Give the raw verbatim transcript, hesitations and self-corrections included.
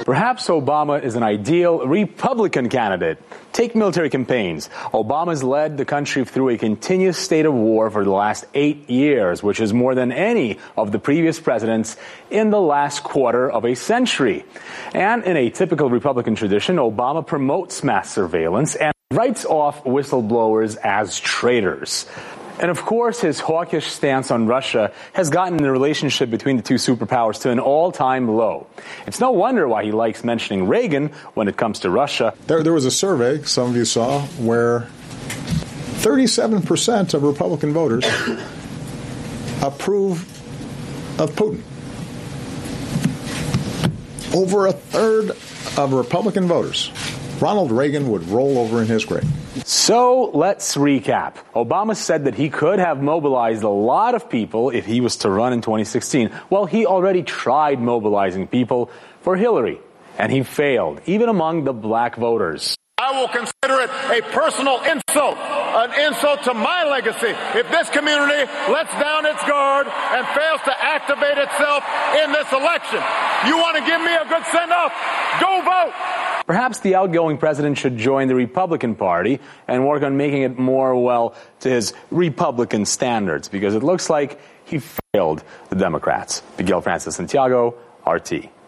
Perhaps Obama is an ideal Republican candidate. Take military campaigns. Obama's led the country through a continuous state of war for the last eight years, which is more than any of the previous presidents in the last quarter of a century. And in a typical Republican tradition, Obama promotes mass surveillance and writes off whistleblowers as traitors. And of course, his hawkish stance on Russia has gotten the relationship between the two superpowers to an all-time low. It's no wonder why he likes mentioning Reagan when it comes to Russia. There, there was a survey, some of you saw, where thirty-seven percent of Republican voters approve of Putin. Over a third of Republican voters, Ronald Reagan would roll over in his grave. So let's recap. Obama said that he could have mobilized a lot of people if he was to run in twenty sixteen. Well, he already tried mobilizing people for Hillary, and he failed, even among the black voters. I will consider it a personal insult, an insult to my legacy, if this community lets down its guard and fails to activate itself in this election. You want to give me a good send-off? Go vote! Perhaps the outgoing president should join the Republican Party and work on making it more, well, to his Republican standards, because it looks like he failed the Democrats. Miguel Francis Santiago, R T.